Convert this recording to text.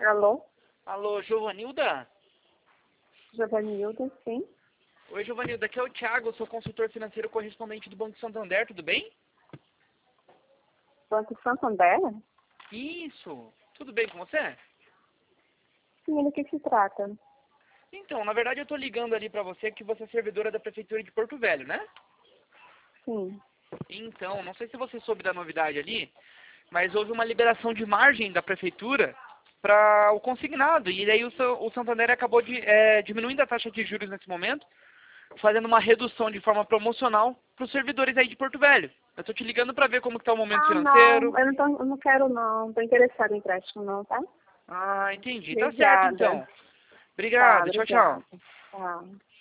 Alô? Alô, Giovanilda? Giovanilda, sim. Oi, Giovanilda, aqui é o Thiago, sou consultor financeiro correspondente do Banco Santander, tudo bem? Banco Santander? Isso, tudo bem com você? Sim, do que se trata? Então, na verdade eu tô ligando ali pra você que você é servidora da Prefeitura de Porto Velho, né? Sim. Então, não sei se você soube da novidade ali, mas houve uma liberação de margem da Prefeitura para o consignado, e daí o Santander acabou diminuindo a taxa de juros nesse momento, fazendo uma redução de forma promocional para os servidores aí de Porto Velho. Eu tô te ligando para ver como que tá o momento Ah, financeiro. não, eu não quero não, não tô interessada em empréstimo não, tá? Ah, entendi. Tá certo Obrigada. então. Tá, Obrigado. Tchau, obrigada. tchau. Tá.